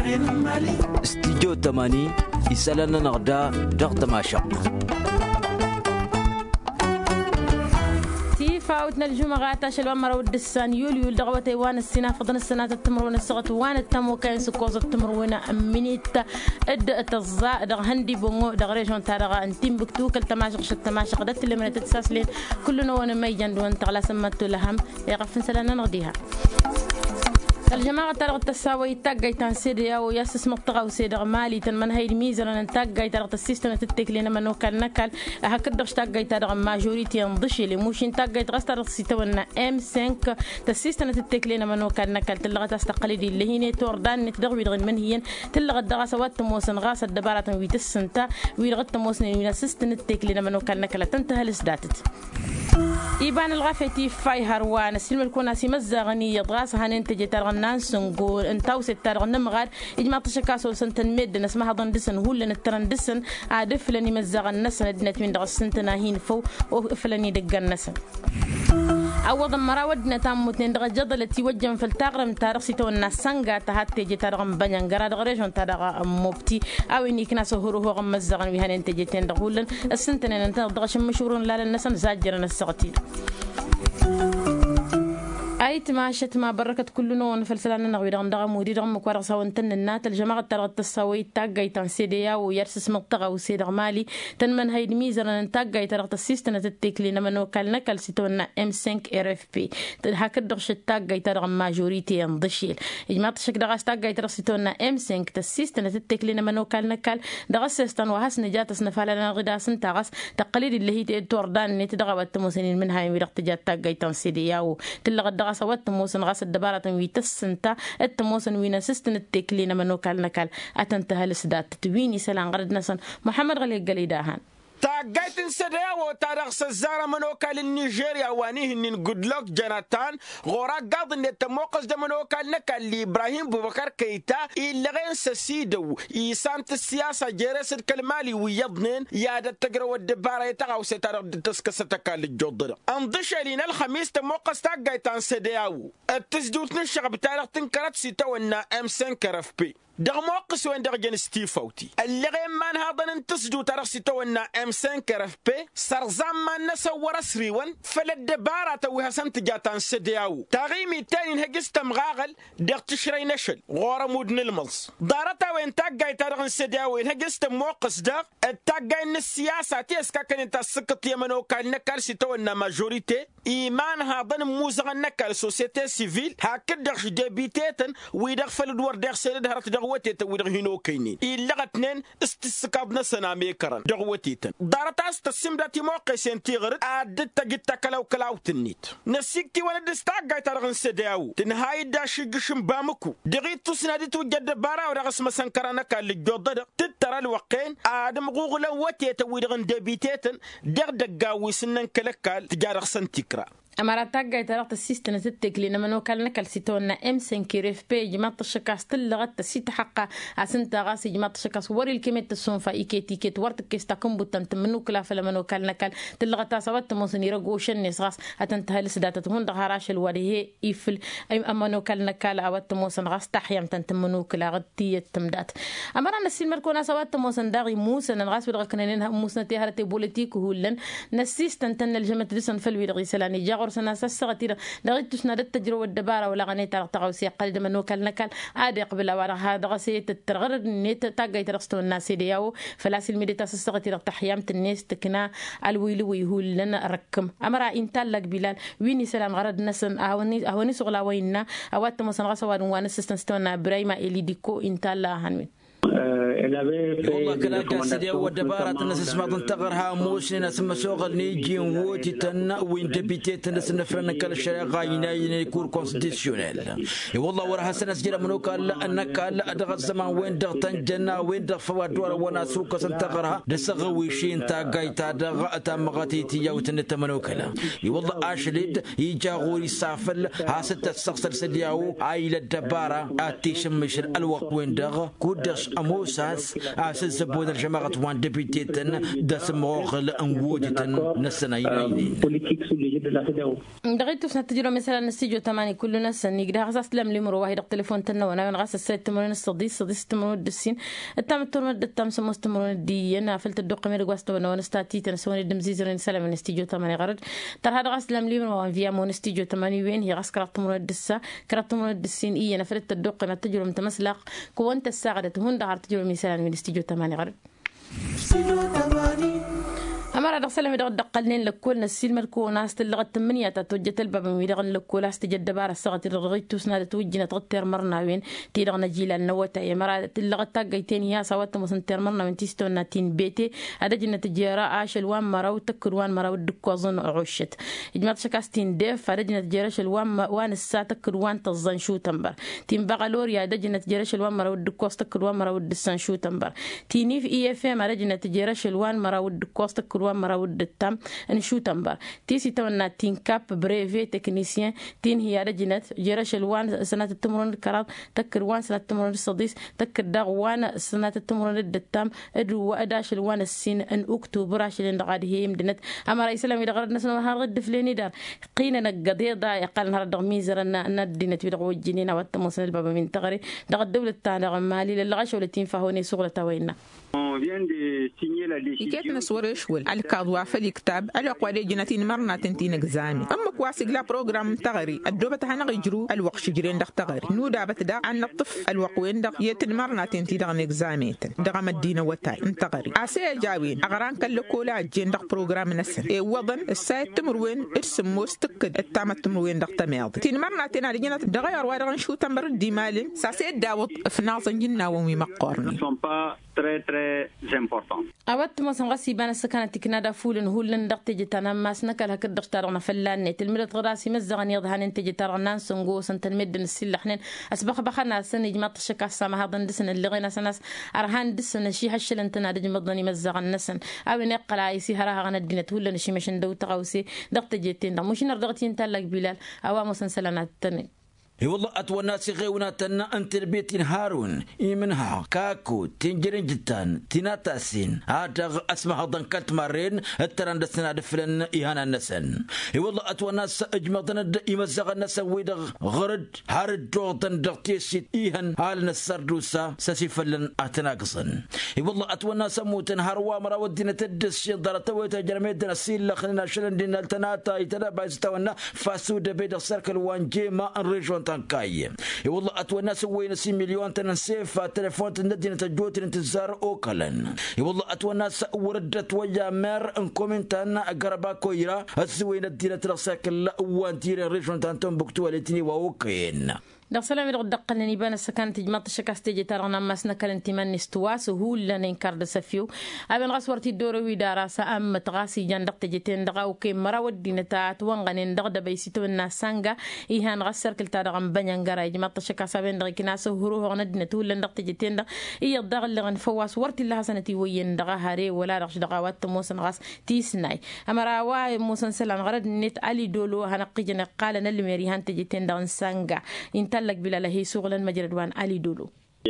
استديو 80 يسألنا نغدا ضغط ماشق فاوتنا الجمعة غاتاش الوامر ودسان يوليو الدغوة وان السنة فضن السنة التمرون الصغت وان التمو كاين سكوز التمرون أمنيت اد الزاء دغ هندي بونغو دغ ريجون تارغا انتيم بكتو كل تماشق شت تماشق دت اللي من تتساسلين كلنا وانا ميجان دون تغلا سمتو لهم يغفن سلنا نغديها الجماعة ترى التساوي تاجي تنسيديا وياسس مقطع وسيدر مالي تنمن هاي الميزة لأن تاجي ترى السيستم تتكلين من وكال نكال هكذا تاجي ترى ماجوريتي انضشي لموشين تاجي ترى السيتونا M5 السيستم تتكلين من وكال نكال تلغى تستقلدي اللي هي توردان نتدغ ويدغن من هي تلغى الدراسة واتموسن غاس الدبارة ويتسنتا ويدغى تموسن وينسست تتكلين من وكال نكال تنتهي لسداتت إيبان الغافتي فاي هروان السلم الكونا سيمزا غنية غاس هننتج ترى نانسنقول انتاو ستار نمغار اجماع تشكاسو سنتن ميد نسمها ضن دسن هو لن الترندسن عادف لني مزغ النسن ادنت من دغ السنتنا هين فو وفلني دق النسن عوض مراودنا تام متين دغ جدل توجم في التاغرم تارسي تو الناس سانغا تهاتي جي تارغم بنيانغرا دغ ريجون تارغ موبتي او اني كنا سهرو هو غمزغن وي هننتج تين دغولن السنتن انت دغ شمشورون لا النسن زاجرن السقتير أي تماشت ما بركت كل نون فلسلان نغوي رغم دغم ودي رغم كوارسا وانتن النات الجماعة ترغت السوي تاقاي تنسيديا ويرسس مقطغة وسيدغ مالي تنمن هاي الميزة لن تاقاي ترغت السيستنة التكلي نمن وكالنا كالسيتونا M5 RFP هكذا دغش تاقاي ترغم ماجوريتي ينضشيل إجماع تشك دغاس تاقاي ترغسيتونا M5 تسيستنة التكلي نمن وكالنا كال دغس سيستان وهاس نجات سنفالنا غداسن تاغس تقليد اللي هي توردان نتدغى واتموسنين من هاي ويرغت جات تاقاي تنسيديا وتلغى الدغاس واتموسن غاس الدبارة ويتسنتا التموسن وينسستن التكلين منو كالنكال أتنتهى لسدات تتويني سلام غرد نسن محمد غلي قليداهان تاجيتن سدايا وتاريخ سزارة منوكال النيجيريا وانيه نين جودلوك جوناثان غورا قاض نتموقس ده منوكال نكال إبراهيم بوبكر كيتا إلا غين سسيدو يسامت السياسة جرس الكلمالي ويضنين يادا تقرأ الدبارة يتغاو ستارق تسكسة تكال الجودر انضش لنا الخميس تموقس تاجيتن سدايا التسدوت نشغ بتاريخ تنكرت سيتونا M5 RFP دغ موقس وين دغ جن ستيفوتي اللي غير مان هذا ننتسدو ترى سيتونا M5 RFP سرزام ما نسور سريون فللدبارة توها سنت جاتان سدياو تغيمي تاني نهجست مغاغل دغ تشري نشل غورا مودن الملص دارتا وين تاقاي ترغن سدياو نهجست موقس دغ التاقاي ان السياسة تيسكا كانت السقط يمنو كان نكال سيتونا ماجوريتي إيمان هذا موزغن نكال سوسيتي سيفيل هكذا ديبيتيتن ويدغ فلدور دغ سيد هرت دغوتي تويدغ هينو كينين إلا غتنين استسقاب نسنا ميكران دغوتيتن دارتا استسمدتي موقع سنتيغر عدد تجتا كلاو كلاو تنيت نسيكتي ولد استاقاي ترغن سداو تنهاي داشي قشم بامكو دغيت تسنادي توجد بارا ورغس مسنكرانك اللي جودد تترى الوقين آدم غوغلا وتي تويدغن ديبيتيتن دغدغاوي سنن كلكال تجارخ سنتيكرا أمارة تاجي ترى السيستم تتكلي لما وكالنا كالسيتونا M5 RFP جماعة الشكاس تلغت السيت حقا عسنتا غاسي جماعة الشكاس وري الكمية السونفا إيكيتي كيت ورتك كيستاكم بوتن تمنو كلا فلما وكالنا كال تلغت سوات موسني رجوشن نسغاس هتنتهي لسدات هون دهراش الوريه يفل أما وكالنا كال أوات موسن غاس تحيم تنتمنو كلا غتي التمدات أمارة نسيل مركونا سوات موسن داغي موسن الغاس بدغكنين موسن تهرتي بوليتيك هولن نسيس تنتن الجماعة دسن فلوي رغيسلاني جاغ سنة سسغتير دغيت تسنا التجربة الدبارة ولا غني تغوسي قلد من وكل نكال عادي قبل ورا هذا غسيت الترغر نيت تاجي ترستو الناس دياو فلاس الميديتا سسغتير تحيامت الناس تكنا الويل ويهول لنا ركم امرا انت لك بلال ويني سلام غرد نسن اهوني سغلا ويننا اوات مسن غسوان وانا سستنستونا برايما الي ديكو انت لا هنوين والله كلا جاسدي ودبارة الناس ما تنتقرها موشنا ثم سوق نيجي ووتي تنا وين دبيتيت الناس نفرنا كل شيء غاينا يكون كونستيتيونيل والله وراها سنة سجل منوك لا أنك لا أدغ الزمان وين دغتن جنا وين دغ فوادور وانا سوق سنتقرها دسغوي شين تا جايتا دغ تمغتيتي يوتن تمنوكلا والله أشلد يجاغوري سافل هاسة السقسر سدياو عائلة دبارة أتيشمش الوقت وين دغ كودش أموساس أساس بود الجماعة وان دبيتيتن دسم غوغل أنوجتن نسنا ينايدين دغيتو سنتجرو مثلا نستيجو تماني كلنا سني قد غاس لم لمرو واحد التليفون تنا وانا غاس السيت تمرون الصديس تمرون الدسين التام الترمد التام سموس تمرون الدي انا فلت الدق مير غاستو وانا ستاتي تنسوني دمزيزرين سلام نستيجو تماني غرد ترى هذا غاس لم لمرو فيا مون نستيجو تماني وين هي غاس كرات تمرون الدسا كرات تمرون الدسين اي انا فلت الدق انا تجرو متمسلق كونت الساعه هون دار تجرو مثلا من نستيجو تماني غرد أمر هذا سلام يدغ دقلنين لكل نسيل مركو ناس تلغت 8 توجت الباب ميدغن لكل استجد بار السغه رغيت سناد توجنا تغتر مرنا وين تيدغ نجيل النوتا يا مرا تلغت تاغيتين يا سوات مسنتر مرنا من تيستو تين بيتي هذا جنة تجارة عاشل وان مراو تكروان مراو دكو ظن عشت جماعة شكاستين ديف هذا جنة تجارة شلوان وان الساعة تكروان تظن شو تنبر تين بغالور يا هذا جنة تجارة شلوان مراو دكو تكروان مراو دسان شو تنبر تيني في اي اف ام هذا جنة تجارة شلوان مراو دكو تكروان مراود التام ان شو تنبر تيسي تونا تين كاب بريفي تكنيسيان تين هي رجنت جرش الوان سنه التمرون الكراب تكروان سنه التمرون الصديس تكر دغوان سنه التمرون الدتام ادو واداش الوان السين ان اكتوبر عشان دغاد هي مدنت اما رئيس الامير غرد نسنا هرد فليني دار قينا نقضي دا يقال نهار دغ ميزرنا ندينت بدغ وجنينا وتمسن الباب من تغري دغ الدوله تاع مالي للغش ولا تين فهوني شغله ويننا كيف نصورش ولا الكاظوا في الكتاب على قوالي جناتين مرنا تنتين اكزامي اما كواسق لا بروجرام تغري الدوبة هنا يجرو الوقت شجرين دغ تغري نودا بتدا عن الطف الوقوين دغ يتن مرنا تنتي دغ اكزاميت دغ مدينه وتاي تغري اسي جاوين اغران كلكولا جين دغ بروجرام نسن اي وضن السايت تمروين اسم مستقد التام تمروين دغ تماض تين مرنا تنا جنات دغ يروى دغ شو تمر ديمال ساسي داوط فناصن جنا ومي مقورني أود مثلا غسي بان السكانة كندا فولن هولن دقت جتنا ما سنكل هك الدكتور فلان نت المرض غراسي مزغن يضهن انت جترنا سنجو سنت المد السل حنين أسبق بخنا سن جماعة الشكا سما هذا ندسن اللي غينا سناس أرهان دسن شي هشل انت نادج مضني مزغن نسن أو نقل عيسي هراها غن الدنيا هولن شي مشن دو تقوسي دقت جتين ده مش نرضغتين تلك بلال أو مسلسلنا التنين والله أتوانا سيغيونا تنا أنت البيت هارون إيمنها كاكو تنجرين جتان تناتاسين هذا أسمع ضنكت مرين الترند السنة دفلن إيهانا النسن والله أتوانا أجمعنا إمزغ النسن ويدغ غرد هارد دوغتن دغتيسي إيهان هالنا السردوسا سسيفلن أتناقصن والله أتوانا سموتن هاروا مراودين تدس يضارة ويتجرميدنا السيل لخلنا شلن دينا التناتا يتنابع يستوانا فاسو دبيد السركل وانجيما الريجون تنكاي والله أتوانا سوينا 6 مليون تنسيف تليفون تندين تجوت انتظار أوكلن والله أتوانا وردت ويا مر انكومنتان أقربا كويرا سوينا الدينة ترساكل وانتير ريجون تانتون بكتوا لتني ووكين دغ سلام يرغد دقل نيبان السكان تجمط شكاستيجي ترغنا مسنا كلنتيمان نستواس هو لنا ينكرد سفيو ابن غسورتي الدوروي دارا سام تغاسي جان دق تجتين دغا وكي مراود دينتات وانغن دغ دبيسيتو الناس سانغا ايهان غسر كل ترغم بنيانغرا يجمط شكاسابين دغ كناس هرو غن دينتو لن دق تجتين دغ اي دغ اللي غن فواس ورتي الله سنتي وين دغ هاري ولا رغش دغوات موسن غاس تيسناي امرا واي موسن سلان غرد نيت علي دولو هنقيجن قال نل ميريهان تجتين دغ سانغا لك بلا لهي سوغلن مجردوان علي دولو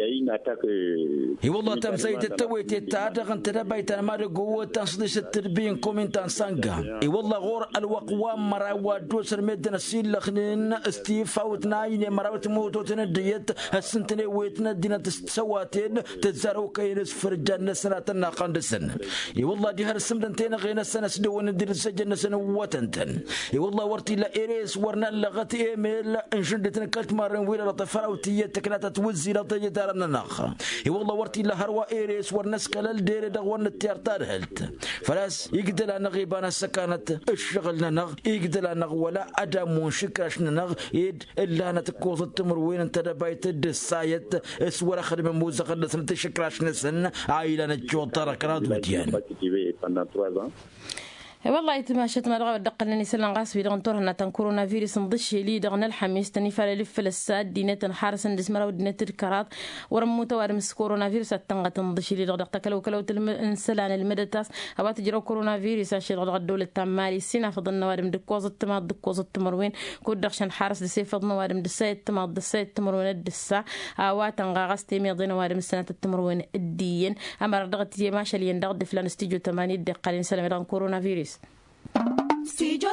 هي والله تم سيد التويت التعادق انت نبيت انا ما قوه تصديش التربين كومنتان سانغا اي والله غور الوقوام مراوا دوسر مدن السيل خنين استيفا وتناين مراوت موتوتنا ديت السنتني ويتنا دينا تسواتين تزارو كاينس فرجان سناتنا قندسن اي والله دي هر سمدنتين غينا سنه سدون ندير سجن سنه وتنتن اي والله ورتي لا ايريس ورنا لغت ايميل انشدتنا كلت مارن ويلا طفراوتيه تكنات توزي لا ناخا والله ورتي له هروا ايريس ورنس كلال دير دغون التيارتار هلت فلاس يقدر انا غيبان السكانه الشغل نغ يقدر انا ولا ادم شكرش نغ يد الا انا تكوز التمر وين انت دبايت الدسايت اسور خدم موزق نسنت شكرش نسن عائله نجو ترك راد وديان والله يتماشت ما رغب دقلني سلان غاس في دغن تورنا تن كورونا فيروس نضش لي دغن الحميس تني فال لف الساد دينه حارس دسمرا ودينه الكرات ورم توارم كورونا فيروس تنغ تنضش لي دغ تكلو كلو انسلان المدتاس ابات جرو كورونا فيروس اشي دغ الدوله التمالي سينا فضل نوارم دكوز التماد دكوز التمروين كودخشن حارس دسي فضل نوارم دسيت تماد دسيت تمروين الدسا اوات غاس تيمي دين نوارم السنه التمروين الدين اما دغت ماشي لي دغ فلان استيجو 8 دقه سلام دغ كورونا فيروس استيجو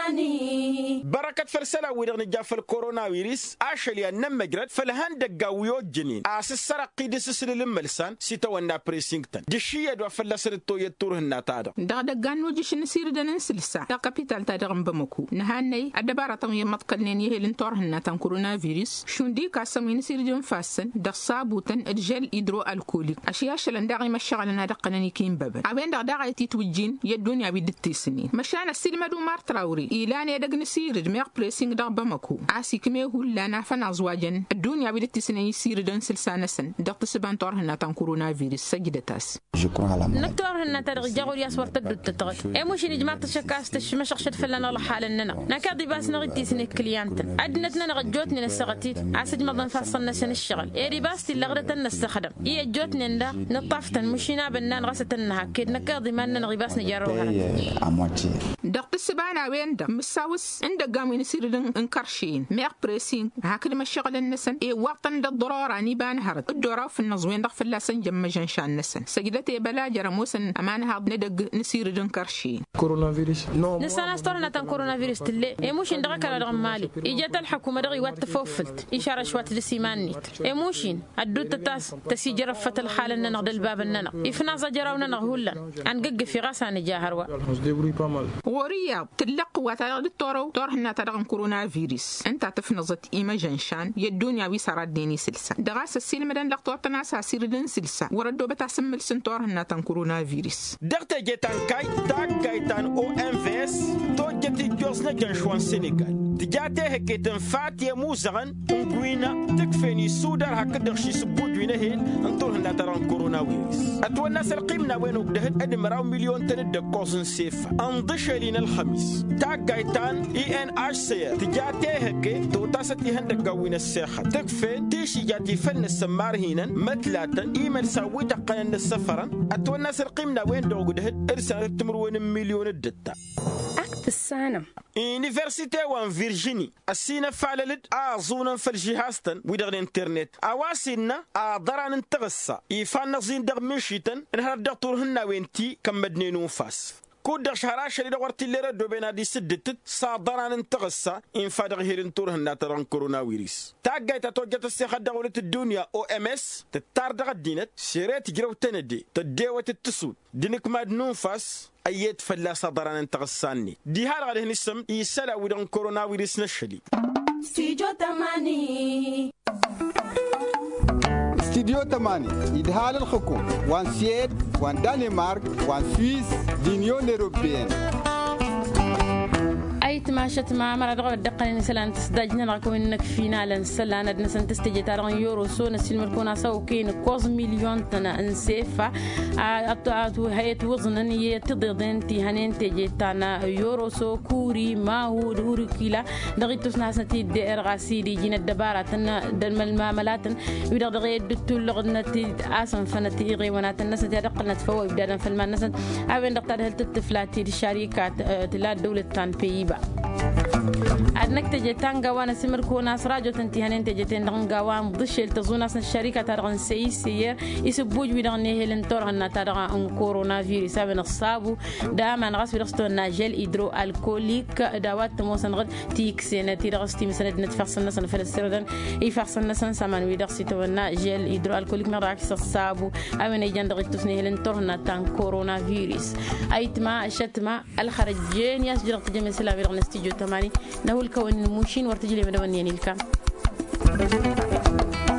8 بركة فرسلة ودغن جاف الكورونا فيروس أشلي النمجرد فلهان دقاويو جنين أسس سرقي دسس للملسان سيتوانا بريسينغتون دشية دو فلسر التوية تورهن تادا دغان وجيش نسير دنن سلسا دا كابيتال تادغن بمكو نهاني أدبارة طنية متقلنين يهلن تورهن تان كورونا فيروس شوندي كاسمين نسير دون فاسن دصابوتن الجل إدرو الكوليك أشياء شلن داغي مشغلنا دقنني كين بابا عبين داغي تيتوجين يدوني عبيدتي سنين مشان السلمة دو مار تراوري إيلان يدق نسير دميق بريسينغ دغ بمكو عاسي كميه لانا فنا زواجن الدنيا بدت سنين يسير دون سلسانة سن دغت سبان تورهن تان كورونا فيروس سجدتاس نكتور هن تدغ جاغور ياسور تدد تتغد اي مش نجمع تشكاس تشمشخ شد فلنا الله حالنا نكادي باس نغدي سن كليانت عدنتنا نغجوتني نسغتي عسج مضن فصلنا سن الشغل اي ريباس لغرت نستخدم اي جوتني ندا نطافتن مشينا بنان غستنا هكيد نكادي ما نغيباس نجاروها دغت سبانا وين دم مساوس عند قام يصير انكرشين ميق بريسين هكذا ما الشغل النسن اي وقتا الضرورة اني بان هرد الدورة في النزوين دغ في اللاسن جم جنشان نسن سجدتي بلا جرموسن امانها ندق نسير انكرشين كورونا فيروس نسان استورنا تن كورونا فيروس تلي اي موشين دغ كلا دغ مالي اجت الحكومة دغ واتفوفلت اشاره شوات لسيمانيت اي موشين ادو تتاس تسيجر فت الحال ان نغد الباب اننا افنا زجراونا نغهلا ان قق في غاسان جاهروا وريا تلق وتاغد التورو تورهنا تدغن كورونا فيروس انت تفنزت ايما جنشان يدونيا وي سرديني سلسا دغاس السلمدن دكتور تناس سيردن سلسا وردو بتاسمل سنتورهنا تن كورونا فيروس دغت جيتان كاي تاك كايتان او ام في اس تو جتي جوسنا جنشوان سينيغال تجاتي هكيتن فاتي موزغن انغوينا تكفيني سودار هكدغ شي سبودوينا هيل انتورهنا تدغن كورونا فيروس اتونا سرقيمنا وين وقدهت ادي مراو مليون تن دكوسن سيف انضشلين الخميس تاك كايتان اي ان اتش سي تجاتي هكي تو تاستي هندك قوين الساخه تكفين تيشي جاتي فن السمار هينا مثلاتا ايمن سوي دقن السفرا اتونا سرقيمنا وين دو قدهت ارسل تمرون مليون الدتا السنة يونيفرسيتي وان فيرجيني السينا فعلت زونا في الجهازتن ودغ الانترنت اواسينا ضران انتغسا يفان نزين دغ مشيتن انهار دغتورهن وينتي كم مدنينو فاس كود شهراش اللي دورتي اللي ردو بين هذه سدت صادران انتغسا ان فادغ هيرن تورهن تران كورونا فيروس تاغاي تتوجت السيخه دولة الدنيا او ام اس تتاردغ الدينت سيريت جرو تندي تديوت التسود دينك مادنون فاس ايت فلا صادران انتغساني دي هار غادي نسم يسلا ودن كورونا فيروس نشلي استيجو 8 استديو 8 يدهال الحكومة وان سيد وان دنمارك وان سويس دينيون اوروبيين أيت ما شت ما مرة رغب الدقة نسلان تستدجنا نقوم إنك فينا لنسلان أدنى سنتستجي تارون يورو سو نسيل مركونا سو كين كوز مليون تنا انسيفا أتو هيت وزن يتضيضين تهانين تجي تانا يورو سو كوري ما هو دوري كيلا دغيتوس ناسنتي دير غاسيدي جينا الدبارة تنا دمل ماملاتن ويدا دغي دتو لغنتي آسن فنتي غيوانات الناس تدقلنا تفوق بدانا في المان ناس أبين دقتها التفلاتي الشركات تلا دولة تان بيبا أدنك تجتان جوان سمركونا سراجو تنتهين تجتين دعن جوان ضشل تزونا الشركة ترغن سيسير يسبوج بدغنيه لنتورهن ترغن كورونا فيروس من الصابو دائما غاس برستونا جل إدرو الكوليك دوات موسن غد تيكسين تيرغستي مثلا نتفحص الناس في السردن يفحص الناس سمان ويدرسي تونا جل إدرو الكوليك مرة عكس الصابو أمن يجان دغتوسنيه لنتورهن تان كورونا فيروس أيتما شتما الخرجين يسجل تجمع سلام يرغن استيجو 8 نقول كون الموشين ورتجلي مدوني الكام